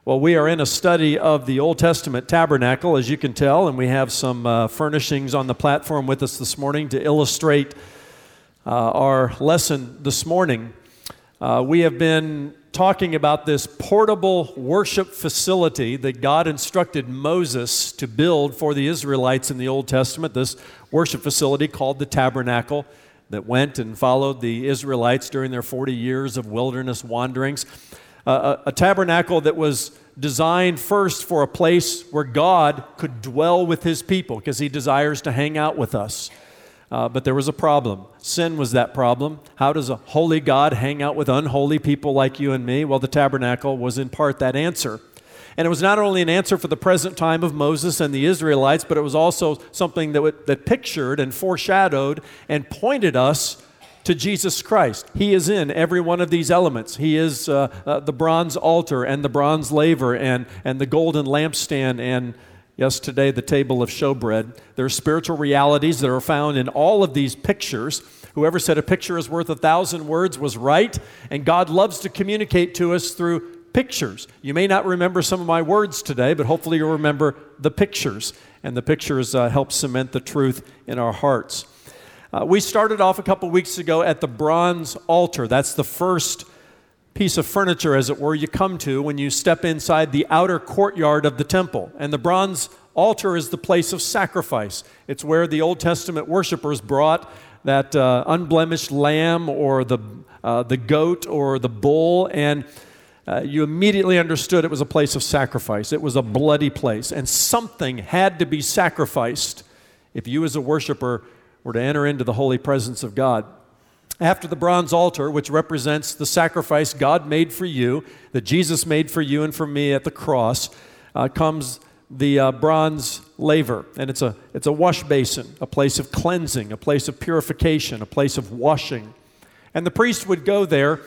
Well, we are in a study of the Old Testament tabernacle, as you can tell, and we have some furnishings on the platform with us this morning to illustrate our lesson this morning. We have been talking about this portable worship facility that God instructed Moses to build for the Israelites in the Old Testament, this worship facility called the tabernacle that went and followed the Israelites during their 40 years of wilderness wanderings. A tabernacle that was designed first for a place where God could dwell with His people because He desires to hang out with us. But there was a problem. Sin was that problem. How does a holy God hang out with unholy people like you and me? Well, the tabernacle was in part that answer. And it was not only an answer for the present time of Moses and the Israelites, but it was also something that pictured and foreshadowed and pointed us to Jesus Christ. He is in every one of these elements. He is the bronze altar and the bronze laver and the golden lampstand and, yes, today the table of showbread. There are spiritual realities that are found in all of these pictures. Whoever said a picture is worth 1,000 words was right, and God loves to communicate to us through pictures. You may not remember some of my words today, but hopefully you'll remember the pictures, and the pictures help cement the truth in our hearts. We started off a couple weeks ago at the bronze altar. That's the first piece of furniture, as it were, you come to when you step inside the outer courtyard of the temple. And the bronze altar is the place of sacrifice. It's where the Old Testament worshipers brought that unblemished lamb or the goat or the bull, and you immediately understood it was a place of sacrifice. It was a bloody place, and something had to be sacrificed if you as a worshiper were to enter into the holy presence of God. After the bronze altar, which represents the sacrifice God made for you, that Jesus made for you and for me at the cross, comes the bronze laver. And it's a wash basin, a place of cleansing, a place of purification, a place of washing. And the priest would go there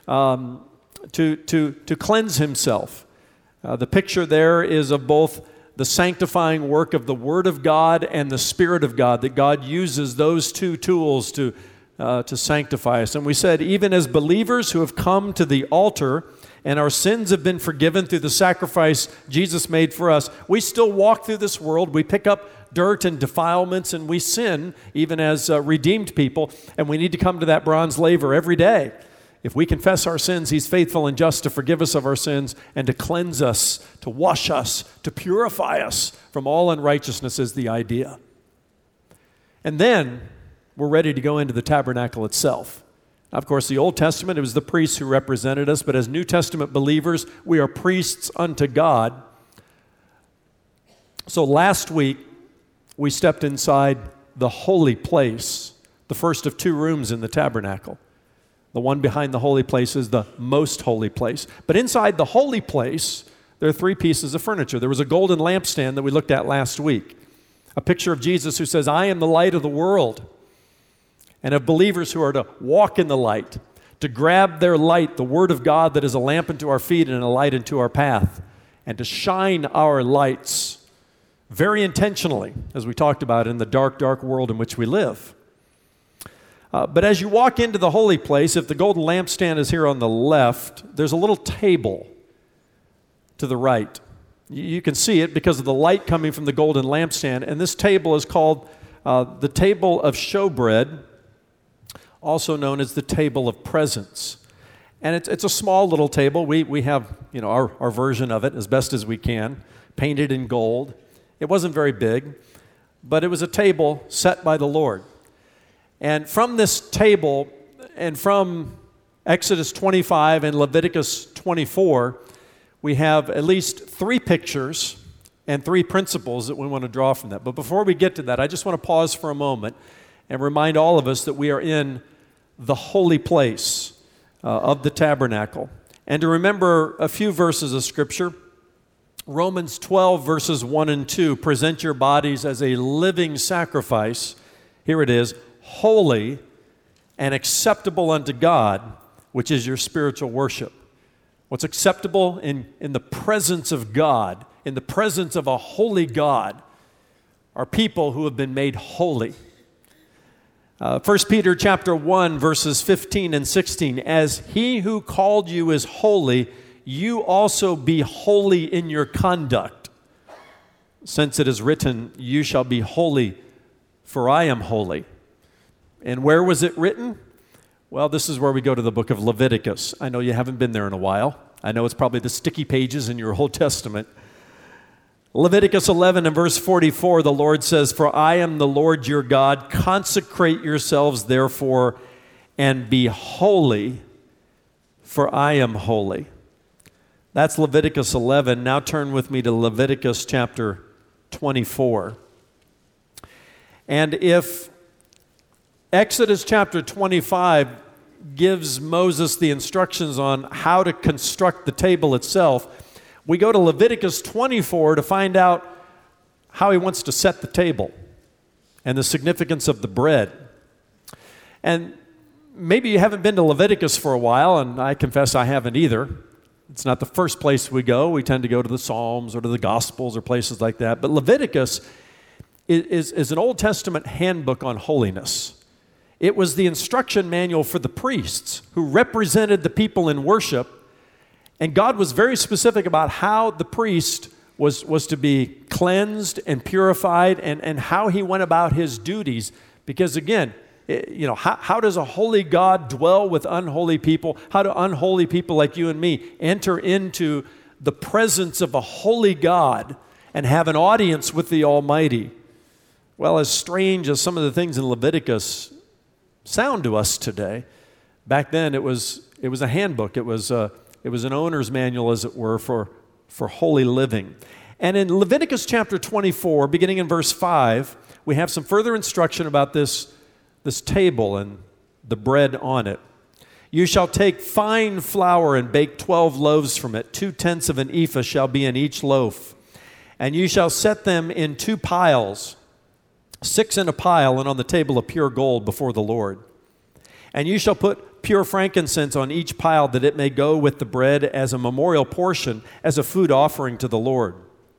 to cleanse himself. The picture there is of both the sanctifying work of the Word of God and the Spirit of God, that God uses those two tools to sanctify us. And we said, even as believers who have come to the altar and our sins have been forgiven through the sacrifice Jesus made for us, we still walk through this world. We pick up dirt and defilements and we sin, even as redeemed people, and we need to come to that bronze laver every day. If we confess our sins, He's faithful and just to forgive us of our sins and to cleanse us, to wash us, to purify us from all unrighteousness is the idea. And then we're ready to go into the tabernacle itself. Now, of course, the Old Testament, it was the priests who represented us, but as New Testament believers, we are priests unto God. So last week, we stepped inside the holy place, the first of two rooms in the tabernacle. The one behind the holy place is the most holy place. But inside the holy place, there are three pieces of furniture. There was a golden lampstand that we looked at last week, a picture of Jesus who says, I am the light of the world, and of believers who are to walk in the light, to grab their light, the Word of God that is a lamp unto our feet and a light unto our path, and to shine our lights very intentionally, as we talked about, in the dark, dark world in which we live. But as you walk into the holy place, if the golden lampstand is here on the left, there's a little table to the right. You can see it because of the light coming from the golden lampstand, and this table is called the table of showbread, also known as the table of presence. And it's a small little table. We have our version of it as best as we can, painted in gold. It wasn't very big, but it was a table set by the Lord. And from this table, and from Exodus 25 and Leviticus 24, we have at least three pictures and three principles that we want to draw from that. But before we get to that, I just want to pause for a moment and remind all of us that we are in the holy place of the tabernacle. And to remember a few verses of Scripture, Romans 12, verses 1 and 2, present your bodies as a living sacrifice. Here it is, holy and acceptable unto God, which is your spiritual worship. What's acceptable in the presence of God, in the presence of a holy God, are people who have been made holy. 1 Peter chapter 1, verses 15 and 16, as He who called you is holy, you also be holy in your conduct. Since it is written, you shall be holy, for I am holy. And where was it written? Well, this is where we go to the book of Leviticus. I know you haven't been there in a while. I know it's probably the sticky pages in your Old Testament. Leviticus 11 and verse 44, the Lord says, "For I am the Lord your God. Consecrate yourselves, therefore, and be holy, for I am holy." That's Leviticus 11. Now turn with me to Leviticus chapter 24. And if Exodus chapter 25 gives Moses the instructions on how to construct the table itself, we go to Leviticus 24 to find out how he wants to set the table and the significance of the bread. And maybe you haven't been to Leviticus for a while, and I confess I haven't either. It's not the first place we go. We tend to go to the Psalms or to the Gospels or places like that. But Leviticus is an Old Testament handbook on holiness. It was the instruction manual for the priests who represented the people in worship. And God was very specific about how the priest was to be cleansed and purified and how he went about his duties. Because again, how does a holy God dwell with unholy people? How do unholy people like you and me enter into the presence of a holy God and have an audience with the Almighty? Well, as strange as some of the things in Leviticus sound to us today, back then it was a handbook. It was an owner's manual, as it were, for holy living. And in Leviticus chapter 24, beginning in verse 5, we have some further instruction about this table and the bread on it. "You shall take fine flour and bake 12 loaves from it. 2/10 of an ephah shall be in each loaf. And you shall set them in 2 piles, 6 in a pile, and on the table of pure gold before the Lord. And you shall put pure frankincense on each pile, that it may go with the bread as a memorial portion, as a food offering to the Lord.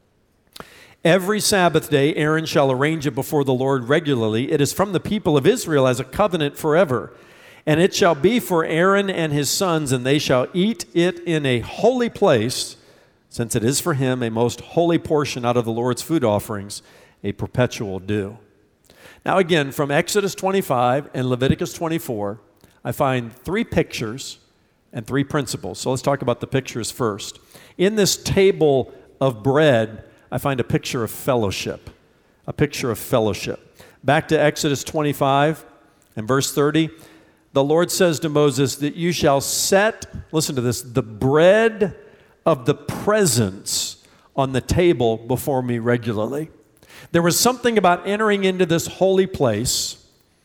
Every Sabbath day Aaron shall arrange it before the Lord regularly. It is from the people of Israel as a covenant forever. And it shall be for Aaron and his sons, and they shall eat it in a holy place, since it is for him a most holy portion out of the Lord's food offerings, a perpetual due." Now again, from Exodus 25 and Leviticus 24, I find 3 pictures and 3 principles. So let's talk about the pictures first. In this table of bread, I find a picture of fellowship. A picture of fellowship. Back to Exodus 25 and verse 30, the Lord says to Moses that you shall set, listen to this, the bread of the presence on the table before me regularly. There was something about entering into this holy place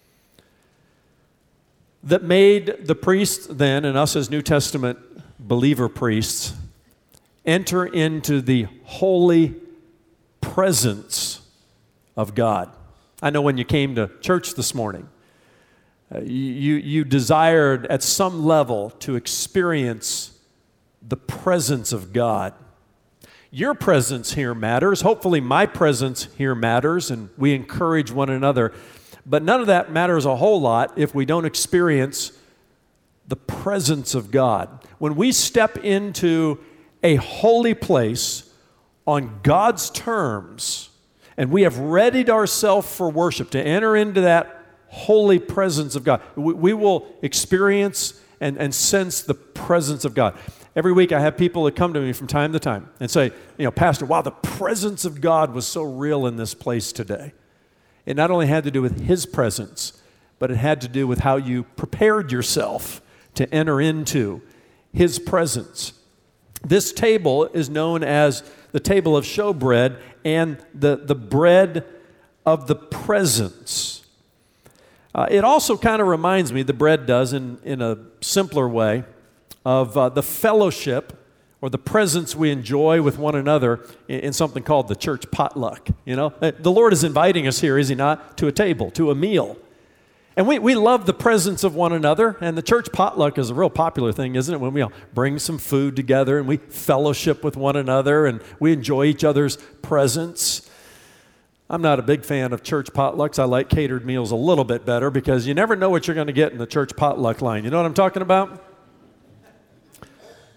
that made the priests then, and us as New Testament believer priests, enter into the holy presence of God. I know when you came to church this morning, you desired at some level to experience the presence of God. Your presence here matters. Hopefully my presence here matters, and we encourage one another. But none of that matters a whole lot if we don't experience the presence of God. When we step into a holy place on God's terms, and we have readied ourselves for worship to enter into that holy presence of God, we will experience and sense the presence of God. Every week I have people that come to me from time to time and say, "Pastor, wow, the presence of God was so real in this place today." It not only had to do with His presence, but it had to do with how you prepared yourself to enter into His presence. This table is known as the table of showbread and the bread of the presence. It also kind of reminds me, the bread does in a simpler way, of the fellowship or the presence we enjoy with one another in something called the church potluck. The Lord is inviting us here, is He not, to a table, to a meal. And we love the presence of one another, and the church potluck is a real popular thing, isn't it? When we all bring some food together and we fellowship with one another and we enjoy each other's presence. I'm not a big fan of church potlucks. I like catered meals a little bit better because you never know what you're going to get in the church potluck line. You know what I'm talking about?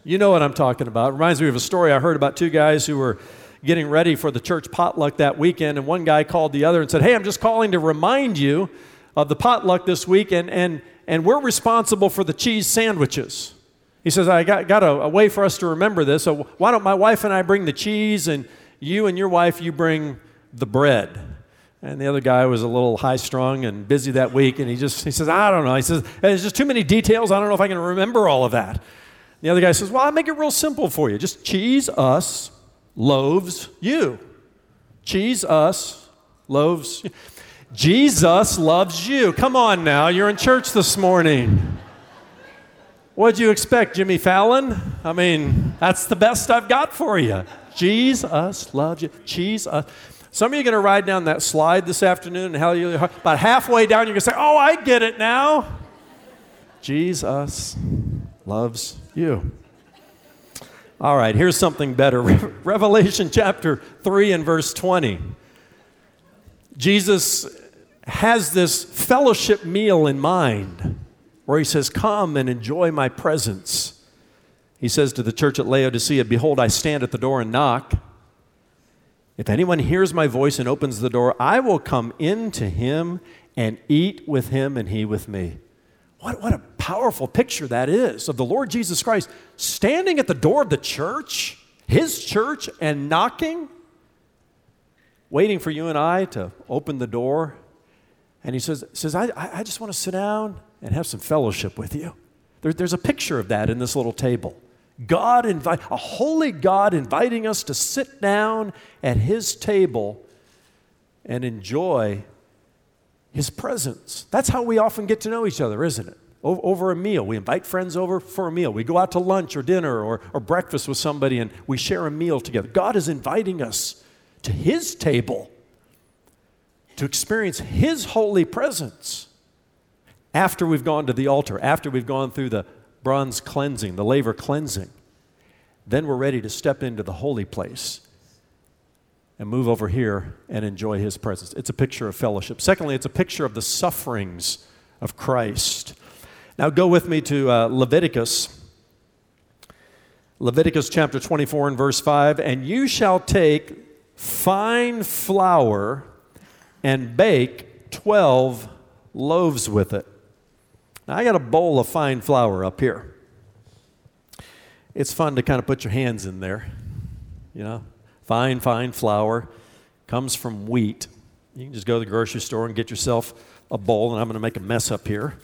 You know what I'm talking about. It reminds me of a story I heard about two guys who were getting ready for the church potluck that weekend, and one guy called the other and said, "Hey, I'm just calling to remind you of the potluck this week, and we're responsible for the cheese sandwiches." He says, "I got a way for us to remember this, so why don't my wife and I bring the cheese, and you and your wife, you bring the bread." And the other guy was a little high-strung and busy that week, and he says, "I don't know." He says, "There's just too many details. I don't know if I can remember all of that." The other guy says, "Well, I'll make it real simple for you. Just cheese, us, loaves, you. Cheese, us, loaves, you. Jesus loves you." Come on now, you're in church this morning. What'd you expect, Jimmy Fallon? I mean, that's the best I've got for you. Jesus loves you. Cheese, us. Some of you are going to ride down that slide this afternoon, and about halfway down, you're going to say, "Oh, I get it now." Jesus loves you. All right, here's something better. Revelation chapter 3 and verse 20. Jesus has this fellowship meal in mind where he says, "Come and enjoy my presence." He says to the church at Laodicea, "Behold, I stand at the door and knock. If anyone hears my voice and opens the door, I will come in to him and eat with him and he with me." What a powerful picture that is of the Lord Jesus Christ standing at the door of the church, his church, and knocking, waiting for you and I to open the door. And he says, I just want to sit down and have some fellowship with you. There's a picture of that in this little table. A holy God inviting us to sit down at his table and enjoy his presence. That's how we often get to know each other, isn't it? Over a meal. We invite friends over for a meal. We go out to lunch or dinner or breakfast with somebody and we share a meal together. God is inviting us to his table to experience his holy presence after we've gone to the altar, after we've gone through the bronze cleansing, the laver cleansing. Then we're ready to step into the holy place and move over here and enjoy his presence. It's a picture of fellowship. Secondly, it's a picture of the sufferings of Christ. Now go with me to Leviticus. Leviticus chapter 24 and verse 5. "And you shall take fine flour and bake 12 loaves with it." Now, I got a bowl of fine flour up here. It's fun to kind of put your hands in there. You know, fine flour comes from wheat. You can just go to the grocery store and get yourself a bowl, and I'm going to make a mess up here.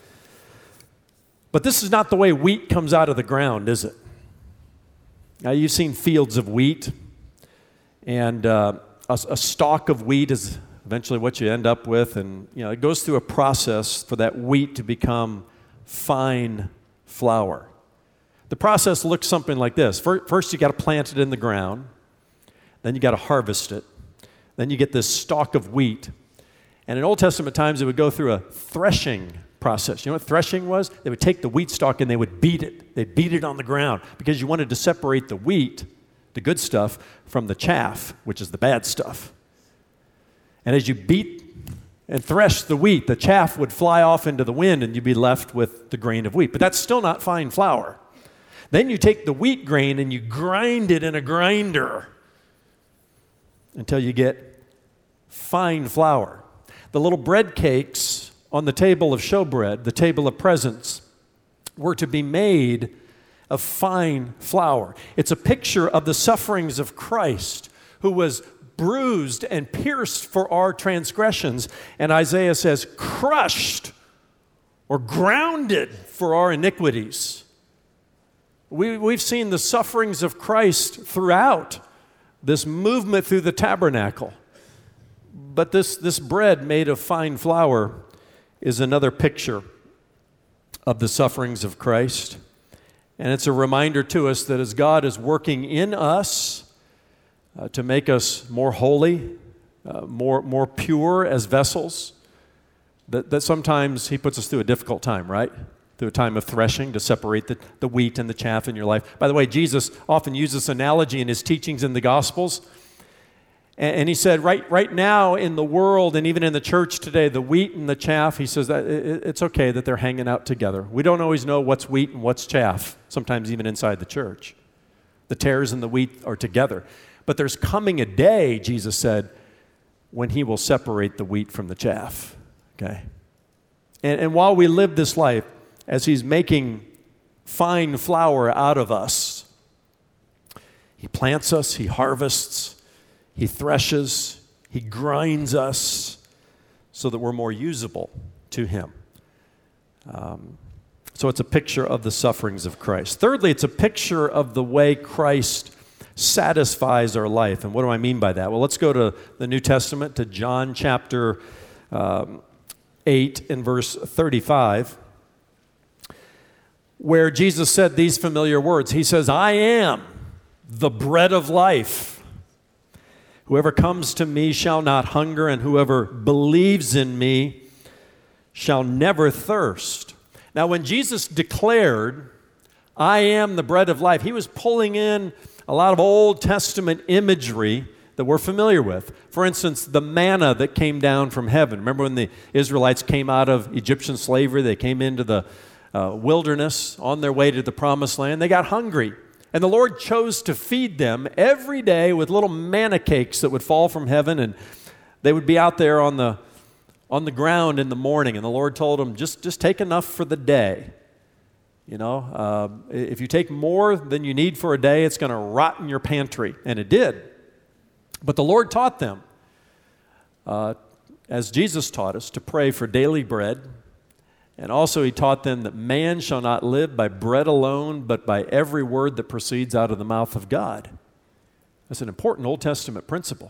But this is not the way wheat comes out of the ground, is it? Now, you've seen fields of wheat, and a stalk of wheat is eventually what you end up with, and it goes through a process for that wheat to become fine flour. The process looks something like this. First you got to plant it in the ground, then you got to harvest it, then you get this stalk of wheat. And in Old Testament times, it would go through a threshing process. You know what threshing was? They would take the wheat stalk and they would beat it. They'd beat it on the ground because you wanted to separate the wheat, the good stuff, from the chaff, which is the bad stuff. And as you beat and thresh the wheat, the chaff would fly off into the wind and you'd be left with the grain of wheat. But that's still not fine flour. Then you take the wheat grain and you grind it in a grinder until you get fine flour. The little bread cakes on the table of showbread, the table of presents, were to be made of fine flour. It's a picture of the sufferings of Christ, who was bruised and pierced for our transgressions, and Isaiah says, crushed or grounded for our iniquities. We've seen the sufferings of Christ throughout this movement through the tabernacle. But this bread made of fine flour is another picture of the sufferings of Christ. And it's a reminder to us that as God is working in us to make us more holy, more pure as vessels, that sometimes he puts us through a difficult time, right? Through a time of threshing to separate the wheat and the chaff in your life. By the way, Jesus often uses this analogy in his teachings in the Gospels. And he said, right now in the world and even in the church today, the wheat and the chaff, he says that it's okay that they're hanging out together. We don't always know what's wheat and what's chaff, sometimes even inside the church. The tares and the wheat are together. But there's coming a day, Jesus said, when he will separate the wheat from the chaff. Okay? And while we live this life, as he's making fine flour out of us, he plants us, he harvests, he threshes, he grinds us so that we're more usable to him. So it's a picture of the sufferings of Christ. Thirdly, it's a picture of the way Christ satisfies our life. And what do I mean by that? Well, let's go to the New Testament, to John chapter 8 and verse 35, where Jesus said these familiar words. He says, I am the bread of life. Whoever comes to me shall not hunger, and whoever believes in me shall never thirst. Now, when Jesus declared, I am the bread of life, he was pulling in a lot of Old Testament imagery that we're familiar with. For instance, the manna that came down from heaven. Remember when the Israelites came out of Egyptian slavery, they came into the wilderness on their way to the promised land. They got hungry. And the Lord chose to feed them every day with little manna cakes that would fall from heaven, and they would be out there on the ground in the morning. And the Lord told them, just take enough for the day. You know, if you take more than you need for a day, it's going to rot in your pantry. And it did. But the Lord taught them, as Jesus taught us, to pray for daily bread. And also he taught them that man shall not live by bread alone, but by every word that proceeds out of the mouth of God. That's an important Old Testament principle.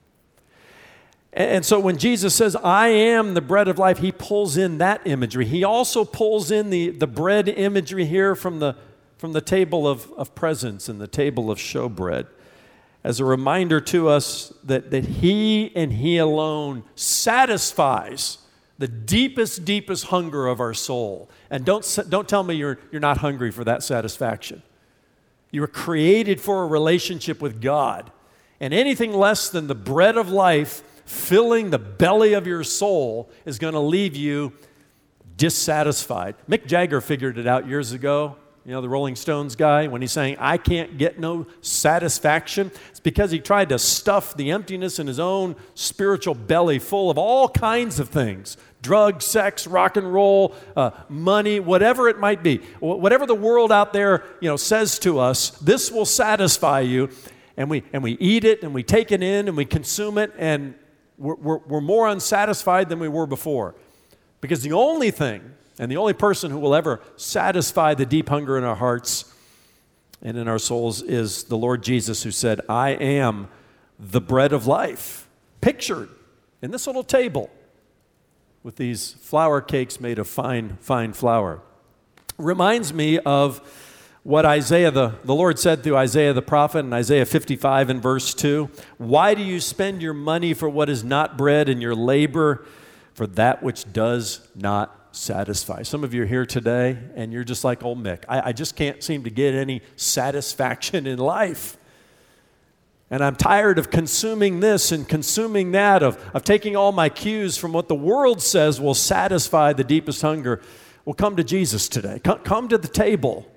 And so when Jesus says, I am the bread of life, he pulls in that imagery. He also pulls in the bread imagery here from the table of presence and the table of showbread as a reminder to us that he and he alone satisfies the deepest hunger of our soul. And don't tell me you're not hungry for that satisfaction. You were created for a relationship with God. And anything less than the bread of life filling the belly of your soul is going to leave you dissatisfied. Mick Jagger figured it out years ago. You know, the Rolling Stones guy, when he's saying, I can't get no satisfaction. It's because he tried to stuff the emptiness in his own spiritual belly full of all kinds of things. Drugs, sex, rock and roll, money, whatever it might be. Whatever the world out there, says to us, this will satisfy you. And we eat it, and we take it in, and we consume it, and we're more unsatisfied than we were before. Because the only thing, and the only person who will ever satisfy the deep hunger in our hearts and in our souls is the Lord Jesus, who said, I am the bread of life, pictured in this little table with these flour cakes made of fine flour. Reminds me of what Isaiah, the Lord said through Isaiah the prophet in Isaiah 55 and verse 2. Why do you spend your money for what is not bread and your labor for that which does not satisfy? Some of you are here today and you're just like old Mick. I just can't seem to get any satisfaction in life. And I'm tired of consuming this and consuming that, of taking all my cues from what the world says will satisfy the deepest hunger. Well, come to Jesus today. Come to the table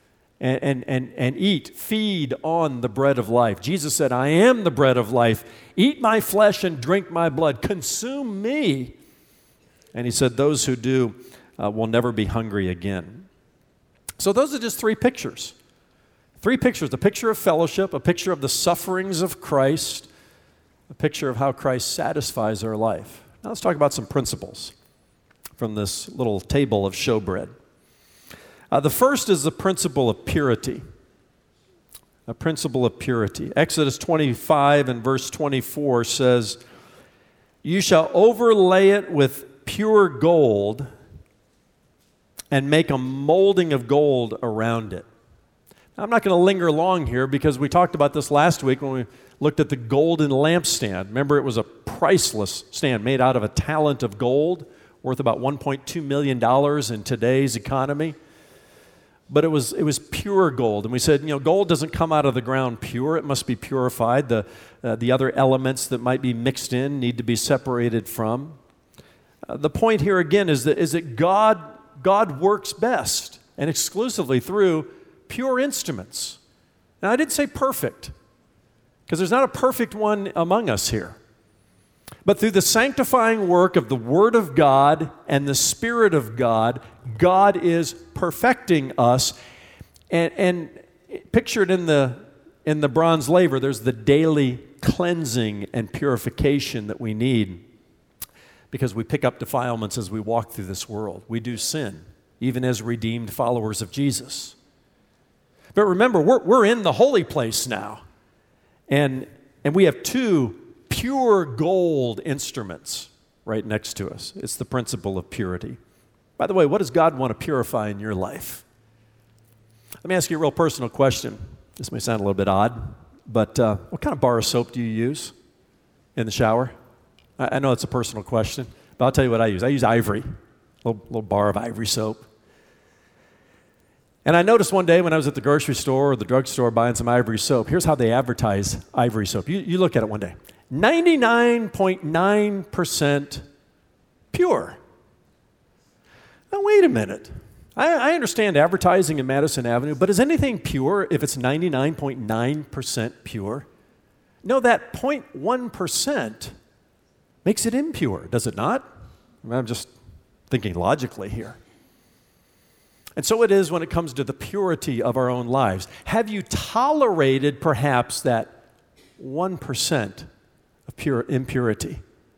and eat, feed on the bread of life. Jesus said, I am the bread of life. Eat my flesh and drink my blood. Consume me. And he said, those who do will never be hungry again. So those are just three pictures. Three pictures: a picture of fellowship, a picture of the sufferings of Christ, a picture of how Christ satisfies our life. Now let's talk about some principles from this little table of showbread. The first is the principle of purity. A principle of purity. Exodus 25 and verse 24 says, you shall overlay it with pure gold and make a molding of gold around it. Now, I'm not going to linger long here because we talked about this last week when we looked at the golden lampstand. Remember, it was a priceless stand made out of a talent of gold worth about $1.2 million in today's economy. but it was pure gold. And we said, gold doesn't come out of the ground pure. It must be purified. The other elements that might be mixed in need to be separated from. The point here again is that God works best and exclusively through pure instruments. Now, I didn't say perfect, because there's not a perfect one among us here. But through the sanctifying work of the Word of God and the Spirit of God, God is perfecting us. And pictured in the bronze laver, there's the daily cleansing and purification that we need, because we pick up defilements as we walk through this world. We do sin, even as redeemed followers of Jesus. But remember, we're in the holy place now, and we have two pure gold instruments right next to us. It's the principle of purity. By the way, what does God want to purify in your life? Let me ask you a real personal question. This may sound a little bit odd, but what kind of bar of soap do you use in the shower? I know it's a personal question, but I'll tell you what I use. I use Ivory, a little bar of Ivory soap. And I noticed one day when I was at the grocery store or the drugstore buying some Ivory soap, here's how they advertise Ivory soap. You look at it one day. 99.9% pure. Now, wait a minute. I understand advertising in Madison Avenue, but is anything pure if it's 99.9% pure? No, that 0.1% makes it impure, does it not? I'm just thinking logically here. And so it is when it comes to the purity of our own lives. Have you tolerated perhaps that 1% of pure impurity?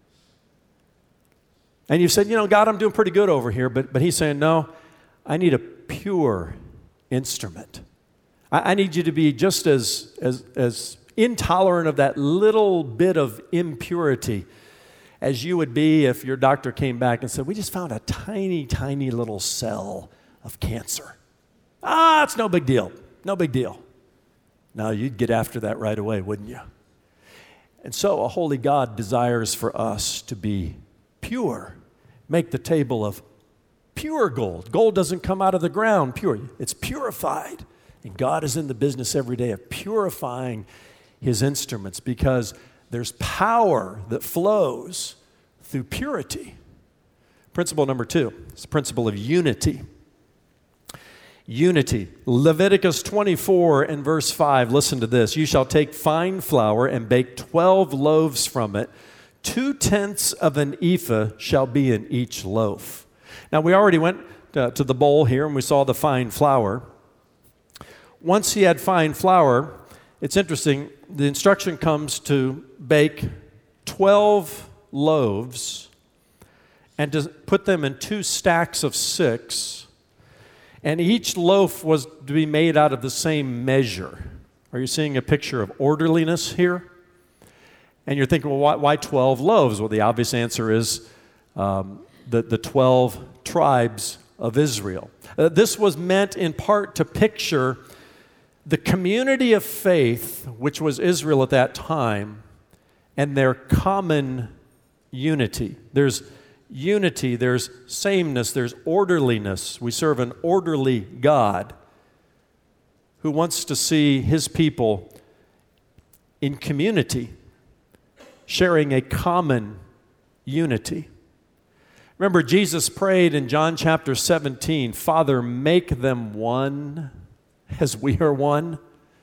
And you said, God, I'm doing pretty good over here, but he's saying, no, I need a pure instrument. I need you to be just as intolerant of that little bit of impurity as you would be if your doctor came back and said, we just found a tiny, tiny little cell of cancer. It's no big deal. No big deal. Now, you'd get after that right away, wouldn't you? And so a holy God desires for us to be pure. Make the table of pure gold. Gold doesn't come out of the ground pure. It's purified. And God is in the business every day of purifying his instruments, because there's power that flows through purity. Principle number 2 is the principle of unity. Unity. Leviticus 24 and verse 5, listen to this. You shall take fine flour and bake 12 loaves from it. 2/10 of an ephah shall be in each loaf. Now, we already went to the bowl here and we saw the fine flour. Once he had fine flour, it's interesting, the instruction comes to bake 12 loaves and to put them in 2 stacks of 6. And each loaf was to be made out of the same measure. Are you seeing a picture of orderliness here? And you're thinking, well, why 12 loaves? Well, the obvious answer is the 12 tribes of Israel. This was meant in part to picture the community of faith, which was Israel at that time, and their common unity. There's unity, there's sameness, there's orderliness. We serve an orderly God who wants to see his people in community, sharing a common unity. Remember, Jesus prayed in John chapter 17, Father, make them one as we are one.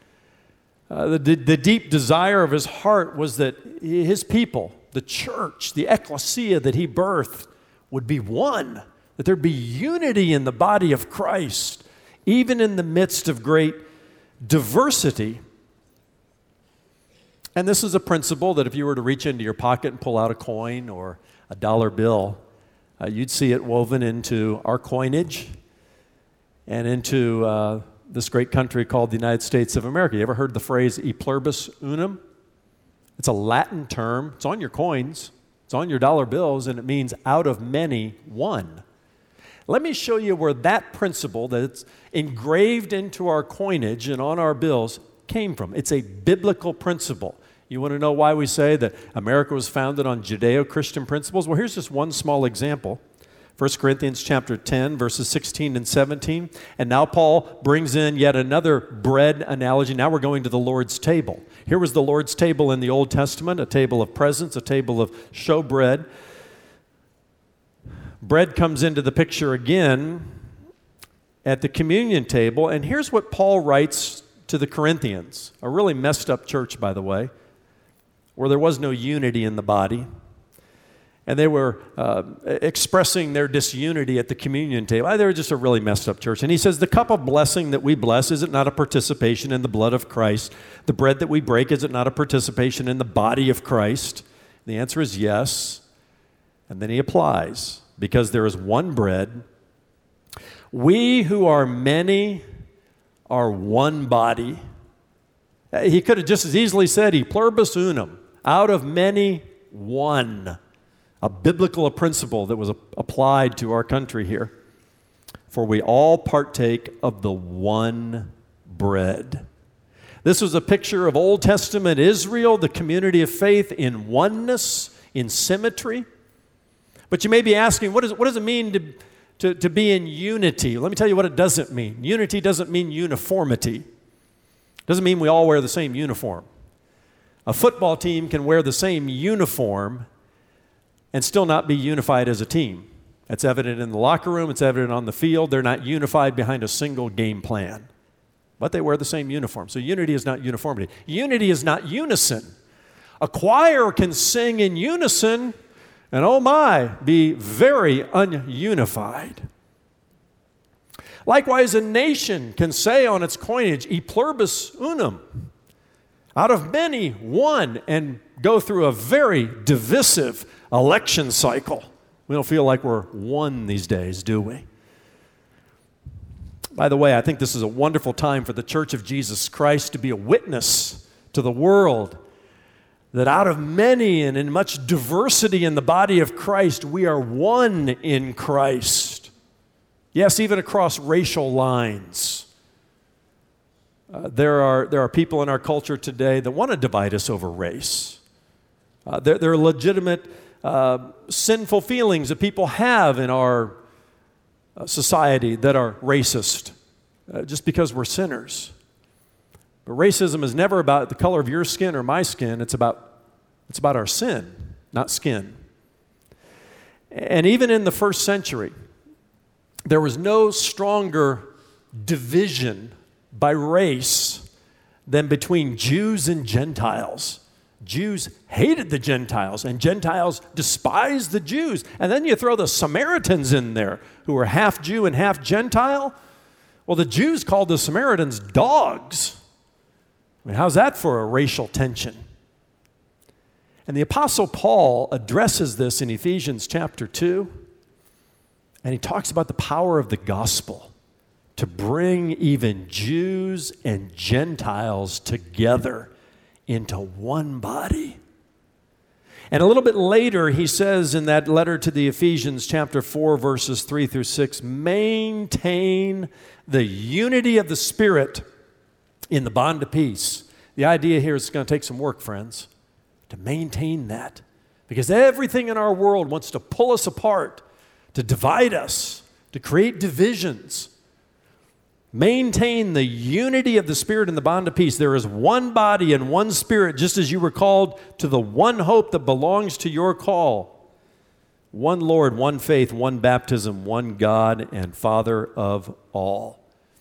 The deep desire of his heart was that his people, the church, the ecclesia that he birthed, would be one, that there'd be unity in the body of Christ, even in the midst of great diversity. And this is a principle that if you were to reach into your pocket and pull out a coin or a dollar bill, you'd see it woven into our coinage and into this great country called the United States of America. You ever heard the phrase e pluribus unum? It's a Latin term. It's on your coins. It's on your dollar bills, and it means out of many, one. Let me show you where that principle that's engraved into our coinage and on our bills came from. It's a biblical principle. You want to know why we say that America was founded on Judeo-Christian principles? Well, here's just one small example 1 Corinthians chapter 10, verses 16 and 17. And now Paul brings in yet another bread analogy. Now we're going to the Lord's table. Here was the Lord's table in the Old Testament, a table of presents, a table of showbread. Bread comes into the picture again at the communion table. And here's what Paul writes to the Corinthians, a really messed up church, by the way, where there was no unity in the body. And they were expressing their disunity at the communion table. They were just a really messed up church. And he says, the cup of blessing that we bless, is it not a participation in the blood of Christ? The bread that we break, is it not a participation in the body of Christ? The answer is yes. And then he applies, because there is one bread. We who are many are one body. He could have just as easily said, e pluribus unum, out of many, one. A biblical principle that was applied to our country here. For we all partake of the one bread. This was a picture of Old Testament Israel, the community of faith in oneness, in symmetry. But you may be asking, what does it mean to be in unity? Let me tell you what it doesn't mean. Unity doesn't mean uniformity. It doesn't mean we all wear the same uniform. A football team can wear the same uniform and still not be unified as a team. That's evident in the locker room. It's evident on the field. They're not unified behind a single game plan. But they wear the same uniform. So unity is not uniformity. Unity is not unison. A choir can sing in unison and, oh my, be very ununified. Likewise, a nation can say on its coinage, e pluribus unum, out of many, one, and go through a very divisive election cycle. We don't feel like we're one these days, do we? By the way, I think this is a wonderful time for the Church of Jesus Christ to be a witness to the world that out of many and in much diversity in the body of Christ, we are one in Christ. Yes, even across racial lines. There are people in our culture today that want to divide us over race. There are legitimate sinful feelings that people have in our society that are racist just because we're sinners. But racism is never about the color of your skin or my skin. It's about our sin, not skin. And even in the first century, there was no stronger division by race than between Jews and Gentiles. Jews hated the Gentiles, and Gentiles despised the Jews. And then you throw the Samaritans in there, who were half Jew and half Gentile. Well, the Jews called the Samaritans dogs. I mean, how's that for a racial tension? And the Apostle Paul addresses this in Ephesians chapter 2, and he talks about the power of the gospel to bring even Jews and Gentiles together into one body. And a little bit later, he says in that letter to the Ephesians, chapter 4, verses 3 through 6, maintain the unity of the Spirit in the bond of peace. The idea here is it's going to take some work, friends, to maintain that. Because everything in our world wants to pull us apart, to divide us, to create divisions. Maintain the unity of the Spirit in the bond of peace. There is one body and one Spirit, just as you were called to the one hope that belongs to your call. One Lord, one faith, one baptism, one God and Father of all.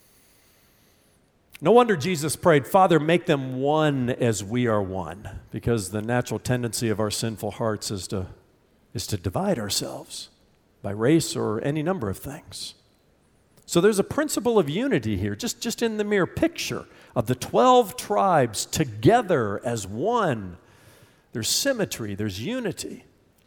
No wonder Jesus prayed, Father, make them one as we are one, because the natural tendency of our sinful hearts is to divide ourselves by race or any number of things. So there's a principle of unity here, just in the mere picture of the 12 tribes together as one. There's symmetry, there's unity.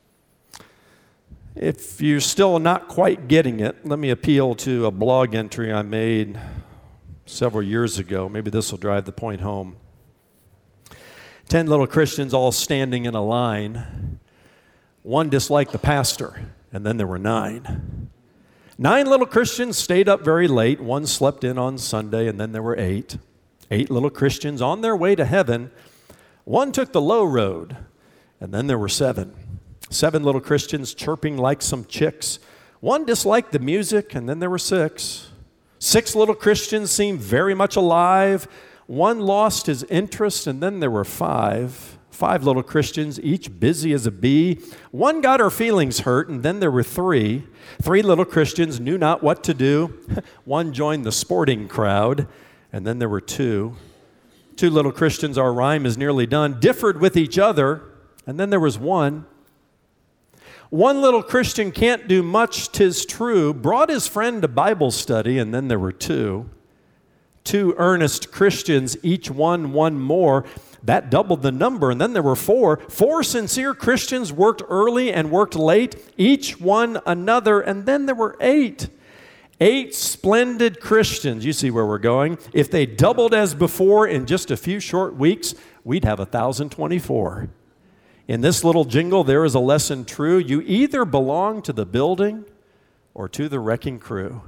If you're still not quite getting it, let me appeal to a blog entry I made several years ago. Maybe this will drive the point home. 10 little Christians all standing in a line. One disliked the pastor, and then there were 9. 9 little Christians stayed up very late. One slept in on Sunday, and then there were 8. 8 little Christians on their way to heaven. One took the low road, and then there were 7. 7 little Christians chirping like some chicks. One disliked the music, and then there were 6. 6 little Christians seemed very much alive. One lost his interest, and then there were 5. 5 little Christians, each busy as a bee. One got her feelings hurt, and then there were 3. 3 little Christians knew not what to do. One joined the sporting crowd, and then there were 2. 2 little Christians, our rhyme is nearly done, differed with each other, and then there was 1. One little Christian can't do much, 'tis true, brought his friend to Bible study, and then there were 2. 2 earnest Christians, each one more. That doubled the number, and then there were 4. 4 sincere Christians worked early and worked late, each one another, and then there were 8. 8 splendid Christians. You see where we're going. If they doubled as before in just a few short weeks, we'd have 1,024. In this little jingle, there is a lesson true. You either belong to the building or to the wrecking crew.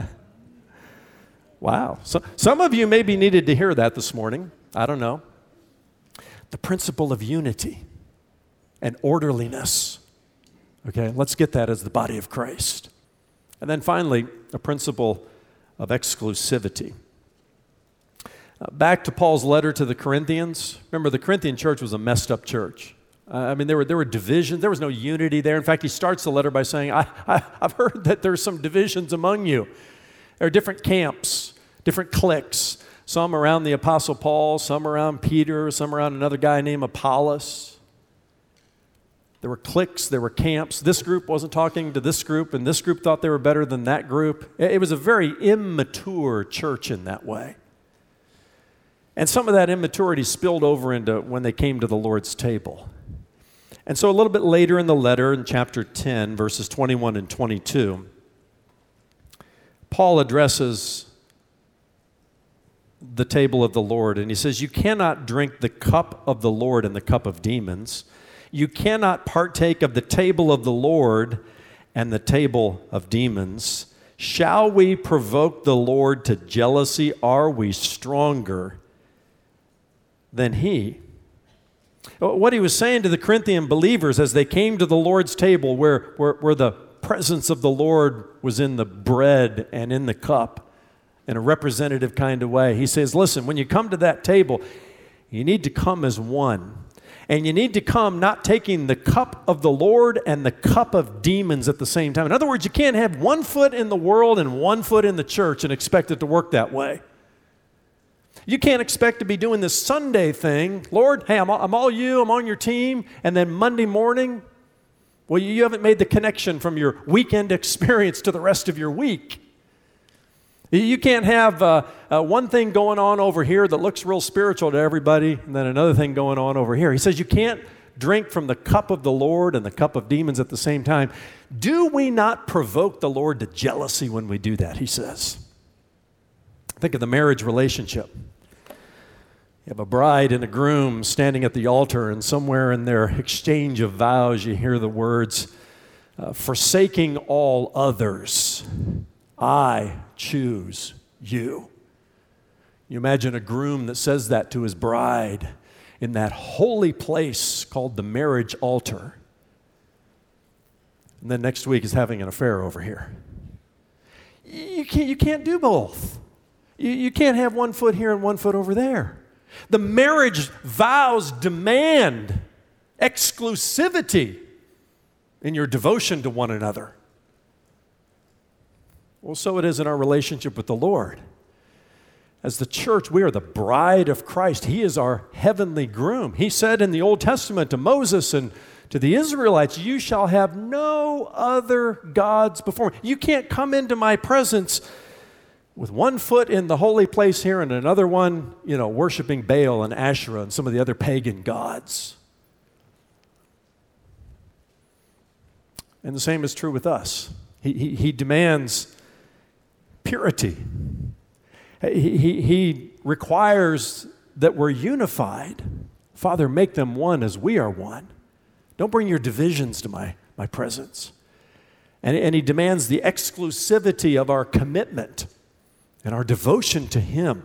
Wow. So, some of you maybe needed to hear that this morning. I don't know. The principle of unity and orderliness. Okay, let's get that as the body of Christ. And then finally, a principle of exclusivity. Back to Paul's letter to the Corinthians. Remember, the Corinthian church was a messed up church. There were divisions. There was no unity there. In fact, he starts the letter by saying, I've heard that there's some divisions among you. There are different camps, different cliques. Some around the Apostle Paul, some around Peter, some around another guy named Apollos. There were cliques, there were camps. This group wasn't talking to this group, and this group thought they were better than that group. It was a very immature church in that way. And some of that immaturity spilled over into when they came to the Lord's table. And so a little bit later in the letter, in chapter 10, verses 21 and 22, Paul addresses the table of the Lord, and he says, you cannot drink the cup of the Lord and the cup of demons. You cannot partake of the table of the Lord and the table of demons. Shall we provoke the Lord to jealousy? Are we stronger than he? What he was saying to the Corinthian believers as they came to the Lord's table, where the presence of the Lord was in the bread and in the cup in a representative kind of way. He says, listen, when you come to that table, you need to come as one. And you need to come not taking the cup of the Lord and the cup of demons at the same time. In other words, you can't have one foot in the world and one foot in the church and expect it to work that way. You can't expect to be doing this Sunday thing. Lord, hey, I'm all you, I'm on your team. And then Monday morning, well, you haven't made the connection from your weekend experience to the rest of your week. You can't have one thing going on over here that looks real spiritual to everybody and then another thing going on over here. He says you can't drink from the cup of the Lord and the cup of demons at the same time. Do we not provoke the Lord to jealousy when we do that, he says. Think of the marriage relationship. You have a bride and a groom standing at the altar, and somewhere in their exchange of vows you hear the words, forsaking all others, I choose you. You imagine a groom that says that to his bride in that holy place called the marriage altar. And then next week is having an affair over here. You can't do both. You can't have one foot here and one foot over there. The marriage vows demand exclusivity in your devotion to one another. Well, so it is in our relationship with the Lord. As the church, we are the bride of Christ. He is our heavenly groom. He said in the Old Testament to Moses and to the Israelites, you shall have no other gods before me. You can't come into my presence with one foot in the holy place here and another one, worshiping Baal and Asherah and some of the other pagan gods. And the same is true with us. He demands purity. He requires that we're unified. Father, make them one as we are one. Don't bring your divisions to my presence. And he demands the exclusivity of our commitment and our devotion to him.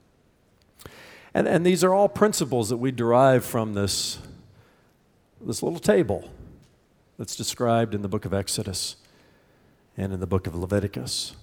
And these are all principles that we derive from this little table that's described in the book of Exodus. and in the book of Leviticus.